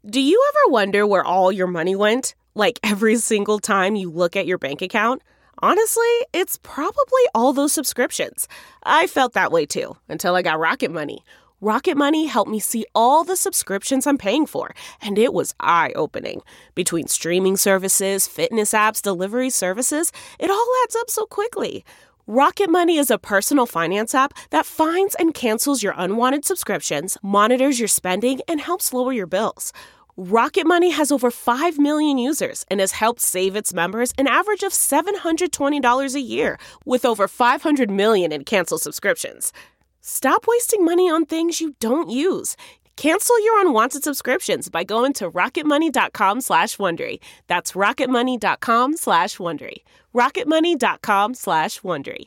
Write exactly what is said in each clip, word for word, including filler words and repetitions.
Do you ever wonder where all your money went? Like every single time you look at your bank account? Honestly, it's probably all those subscriptions. I felt that way too, until I got Rocket Money. Rocket Money helped me see all the subscriptions I'm paying for, and it was eye-opening. Between streaming services, fitness apps, delivery services, it all adds up so quickly. Rocket Money is a personal finance app that finds and cancels your unwanted subscriptions, monitors your spending, and helps lower your bills. Rocket Money has over five million users and has helped save its members an average of seven hundred twenty dollars a year, with over five hundred million in canceled subscriptions. Stop wasting money on things you don't use. Cancel your unwanted subscriptions by going to rocketmoney.com slash Wondery. That's rocketmoney.com slash Wondery. rocketmoney.com slash Wondery.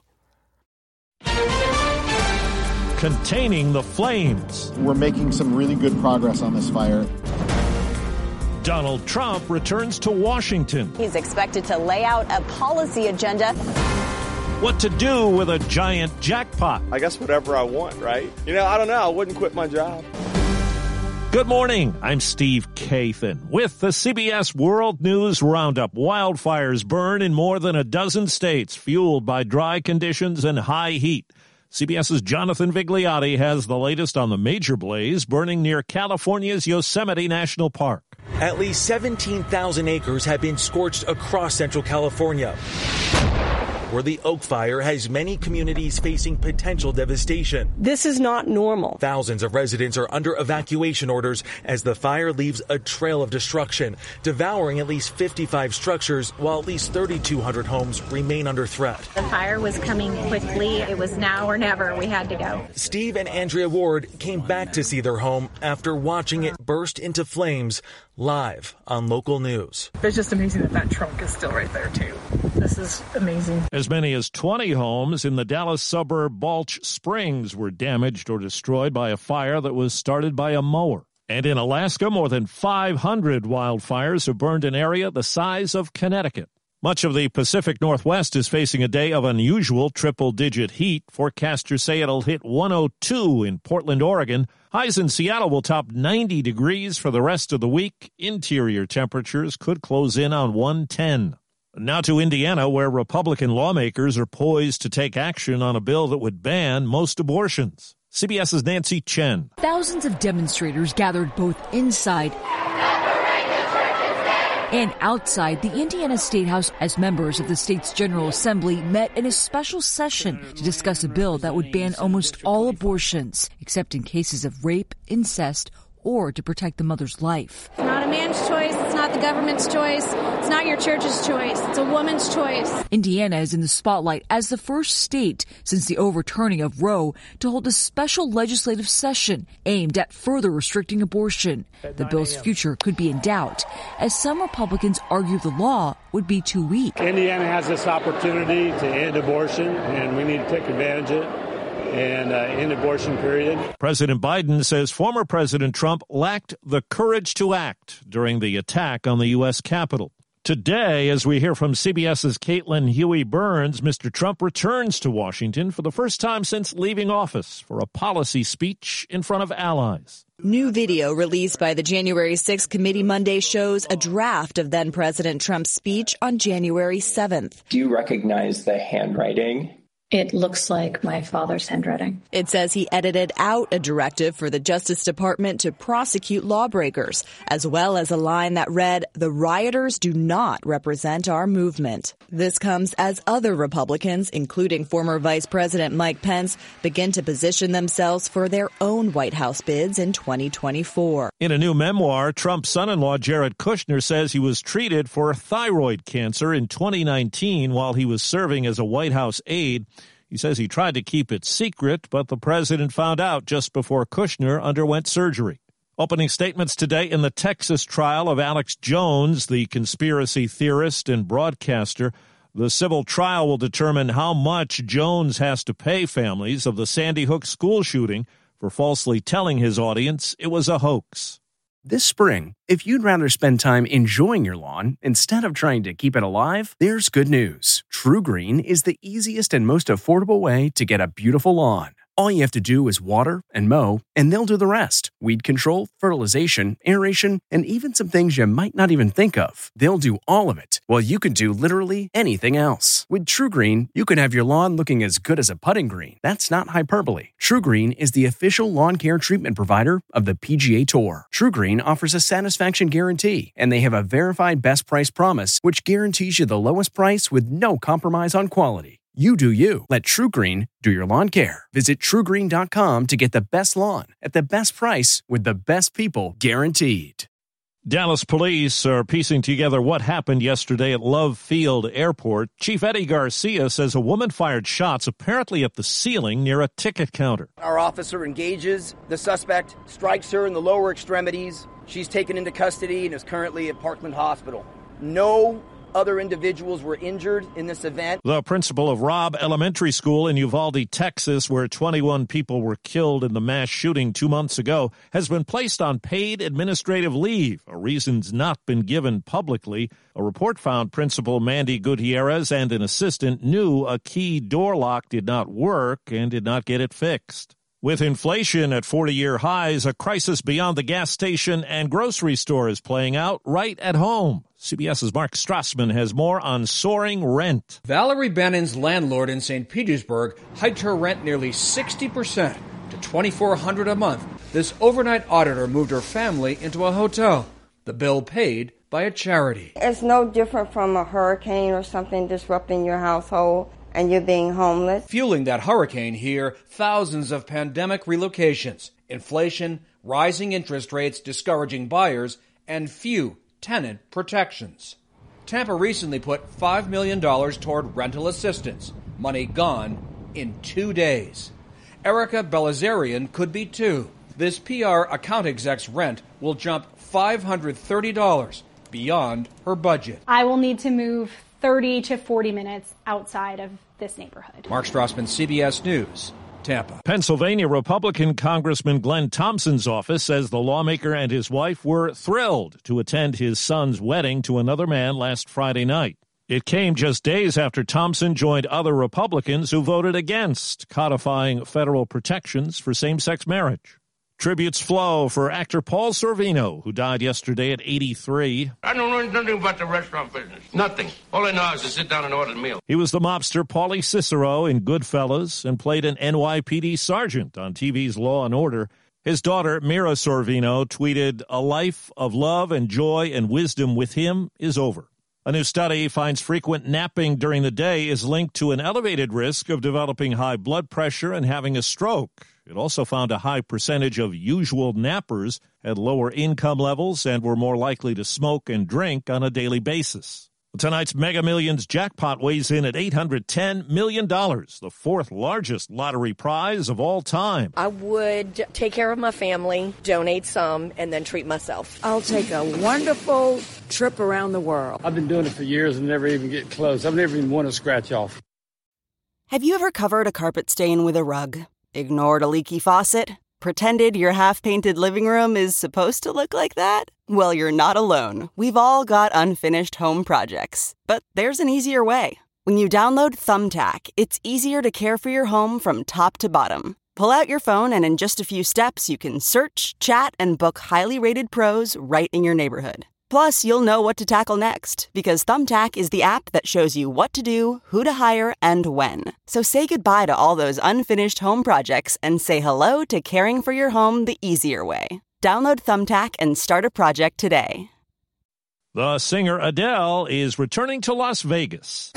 Containing the flames. We're making some really good progress on this fire. Donald Trump returns to Washington. He's expected to lay out a policy agenda. What to do with a giant jackpot. I guess whatever I want, right? You know, I don't know. I wouldn't quit my job. Good morning. I'm Steve Kathan with the C B S World News Roundup. Wildfires burn in more than a dozen states, fueled by dry conditions and high heat. CBS's Jonathan Vigliotti has the latest on the major blaze burning near California's Yosemite National Park. At least seventeen thousand acres have been scorched across Central California, where the Oak Fire has many communities facing potential devastation. This is not normal. Thousands of residents are under evacuation orders as the fire leaves a trail of destruction, devouring at least fifty-five structures, while at least thirty-two hundred homes remain under threat. The fire was coming quickly. It was now or never. We had to go. Steve and Andrea Ward came back to see their home after watching it burst into flames live on local news. It's just amazing that that trunk is still right there, too. This is amazing. As many as twenty homes in the Dallas suburb Balch Springs were damaged or destroyed by a fire that was started by a mower. And in Alaska, more than five hundred wildfires have burned an area the size of Connecticut. Much of the Pacific Northwest is facing a day of unusual triple-digit heat. Forecasters say it'll hit one oh two in Portland, Oregon. Highs in Seattle will top ninety degrees for the rest of the week. Interior temperatures could close in on one ten. Now to Indiana, where Republican lawmakers are poised to take action on a bill that would ban most abortions. CBS's Nancy Chen. Thousands of demonstrators gathered both inside and outside the Indiana State House as members of the state's General Assembly met in a special session to discuss a bill that would ban almost all abortions, except in cases of rape, incest, or to protect the mother's life. It's not a man's choice. It's not the government's choice. It's not your church's choice. It's a woman's choice. Indiana is in the spotlight as the first state since the overturning of Roe to hold a special legislative session aimed at further restricting abortion. The bill's future could be in doubt, as some Republicans argue the law would be too weak. Indiana has this opportunity to end abortion, and we need to take advantage of it. And uh, end abortion period. President Biden says former President Trump lacked the courage to act during the attack on the U S Capitol. Today, as we hear from CBS's Caitlin Huey-Burns, Mister Trump returns to Washington for the first time since leaving office for a policy speech in front of allies. New video released by the January sixth committee Monday shows a draft of then-President Trump's speech on January seventh. Do you recognize the handwriting? It looks like my father's handwriting. It says he edited out a directive for the Justice Department to prosecute lawbreakers, as well as a line that read, "The rioters do not represent our movement." This comes as other Republicans, including former Vice President Mike Pence, begin to position themselves for their own White House bids in twenty twenty-four. In a new memoir, Trump's son-in-law Jared Kushner says he was treated for thyroid cancer in twenty nineteen while he was serving as a White House aide. He says he tried to keep it secret, but the president found out just before Kushner underwent surgery. Opening statements today in the Texas trial of Alex Jones, the conspiracy theorist and broadcaster. The civil trial will determine how much Jones has to pay families of the Sandy Hook school shooting for falsely telling his audience it was a hoax. This spring, if you'd rather spend time enjoying your lawn instead of trying to keep it alive, there's good news. True Green is the easiest and most affordable way to get a beautiful lawn. All you have to do is water and mow, and they'll do the rest. Weed control, fertilization, aeration, and even some things you might not even think of. They'll do all of it, while you can do literally anything else. With TruGreen, you can have your lawn looking as good as a putting green. That's not hyperbole. TruGreen is the official lawn care treatment provider of the P G A Tour. TruGreen offers a satisfaction guarantee, and they have a verified best price promise, which guarantees you the lowest price with no compromise on quality. You do you. Let TruGreen do your lawn care. Visit True Green dot com to get the best lawn at the best price with the best people guaranteed. Dallas police are piecing together what happened yesterday at Love Field Airport. Chief Eddie Garcia says a woman fired shots apparently at the ceiling near a ticket counter. Our officer engages the suspect, strikes her in the lower extremities. She's taken into custody and is currently at Parkland Hospital. No other individuals were injured in this event. The principal of Robb Elementary School in Uvalde, Texas, where twenty-one people were killed in the mass shooting two months ago, has been placed on paid administrative leave. A reason's not been given publicly. A report found Principal Mandy Gutierrez and an assistant knew a key door lock did not work and did not get it fixed. With inflation at forty-year highs, a crisis beyond the gas station and grocery store is playing out right at home. CBS's Mark Strassman has more on soaring rent. Valerie Bannon's landlord in Saint Petersburg hiked her rent nearly sixty percent to twenty-four hundred dollars a month. This overnight auditor moved her family into a hotel. The bill paid by a charity. It's no different from a hurricane or something disrupting your household and you're being homeless. Fueling that hurricane here, thousands of pandemic relocations, inflation, rising interest rates discouraging buyers, and few tenant protections. Tampa recently put five million dollars toward rental assistance. Money gone in two days. Erica Belazarian could be too. This P R account exec's rent will jump five hundred thirty dollars beyond her budget. I will need to move thirty to forty minutes outside of this neighborhood. Mark Strassman, C B S News, Tampa. Pennsylvania Republican Congressman Glenn Thompson's office says the lawmaker and his wife were thrilled to attend his son's wedding to another man last Friday night. It came just days after Thompson joined other Republicans who voted against codifying federal protections for same-sex marriage. Tributes flow for actor Paul Sorvino, who died yesterday at eighty-three. I don't know nothing about the restaurant business. Nothing. All I know is to sit down and order a meal. He was the mobster Paulie Cicero in Goodfellas and played an N Y P D sergeant on T V's Law and Order. His daughter, Mira Sorvino, tweeted, "A life of love and joy and wisdom with him is over." A new study finds frequent napping during the day is linked to an elevated risk of developing high blood pressure and having a stroke. It also found a high percentage of usual nappers had lower income levels and were more likely to smoke and drink on a daily basis. Tonight's Mega Millions jackpot weighs in at eight hundred ten million dollars, the fourth largest lottery prize of all time. I would take care of my family, donate some, and then treat myself. I'll take a wonderful trip around the world. I've been doing it for years and never even get close. I've never even won a scratch off. Have you ever covered a carpet stain with a rug? Ignored a leaky faucet? Pretended your half-painted living room is supposed to look like that? Well, you're not alone. We've all got unfinished home projects. But there's an easier way. When you download Thumbtack, it's easier to care for your home from top to bottom. Pull out your phone and in just a few steps, you can search, chat, and book highly rated pros right in your neighborhood. Plus, you'll know what to tackle next, because Thumbtack is the app that shows you what to do, who to hire, and when. So say goodbye to all those unfinished home projects and say hello to caring for your home the easier way. Download Thumbtack and start a project today. The singer Adele is returning to Las Vegas.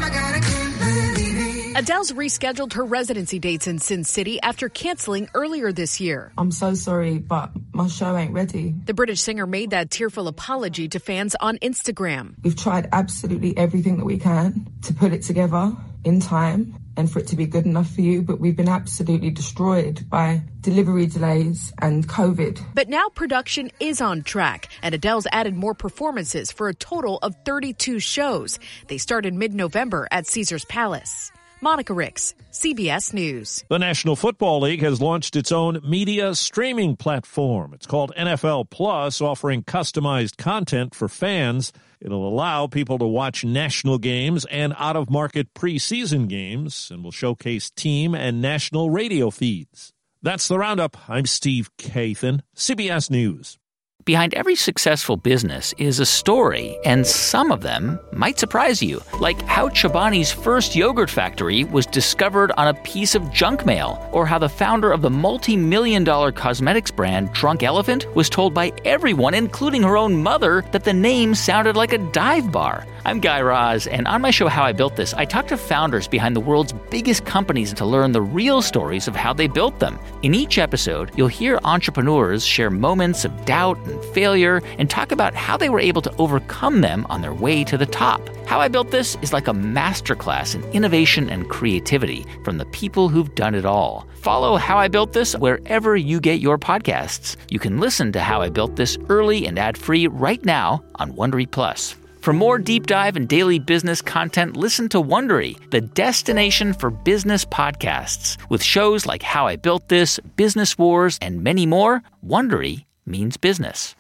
Adele's rescheduled her residency dates in Sin City after canceling earlier this year. I'm so sorry, but my show ain't ready. The British singer made that tearful apology to fans on Instagram. We've tried absolutely everything that we can to put it together in time and for it to be good enough for you, but we've been absolutely destroyed by delivery delays and COVID. But now production is on track, and Adele's added more performances for a total of thirty-two shows. They start in mid-November at Caesars Palace. Monica Ricks, C B S News. The National Football League has launched its own media streaming platform. It's called N F L Plus, offering customized content for fans. It'll allow people to watch national games and out-of-market preseason games, and will showcase team and national radio feeds. That's the Roundup. I'm Steve Kathan, C B S News. Behind every successful business is a story, and some of them might surprise you, like how Chobani's first yogurt factory was discovered on a piece of junk mail, or how the founder of the multi-million dollar cosmetics brand Drunk Elephant was told by everyone, including her own mother, that the name sounded like a dive bar. I'm Guy Raz, and on my show How I Built This, I talk to founders behind the world's biggest companies to learn the real stories of how they built them. In each episode, you'll hear entrepreneurs share moments of doubt and failure and talk about how they were able to overcome them on their way to the top. How I Built This is like a masterclass in innovation and creativity from the people who've done it all. Follow How I Built This wherever you get your podcasts. You can listen to How I Built This early and ad-free right now on Wondery Plus. For more deep dive and daily business content, listen to Wondery, the destination for business podcasts. With shows like How I Built This, Business Wars, and many more, Wondery means business.